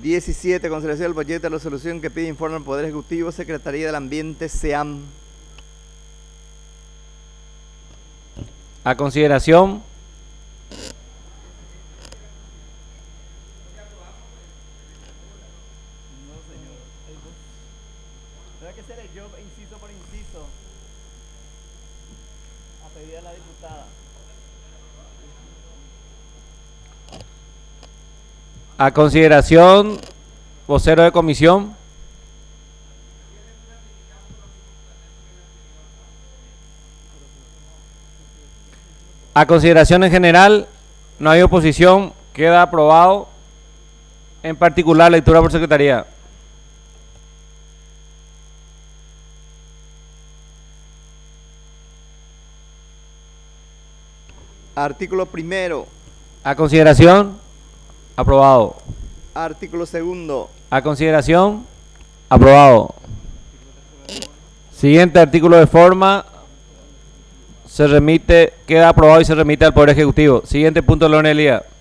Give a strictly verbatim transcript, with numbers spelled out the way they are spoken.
diecisiete. Consideración del proyecto de resolución que pide informe al Poder Ejecutivo, Secretaría del Ambiente, SEAM. A consideración. Que se leyó inciso por inciso a pedir a la diputada. A consideración, vocero de comisión. A consideración en general, no hay oposición, queda aprobado. En particular, lectura por secretaría. Artículo primero. A consideración, aprobado. Artículo segundo. A consideración, aprobado. Siguiente artículo de forma, se remite, queda aprobado y se remite al Poder Ejecutivo. Siguiente punto de la orden del día.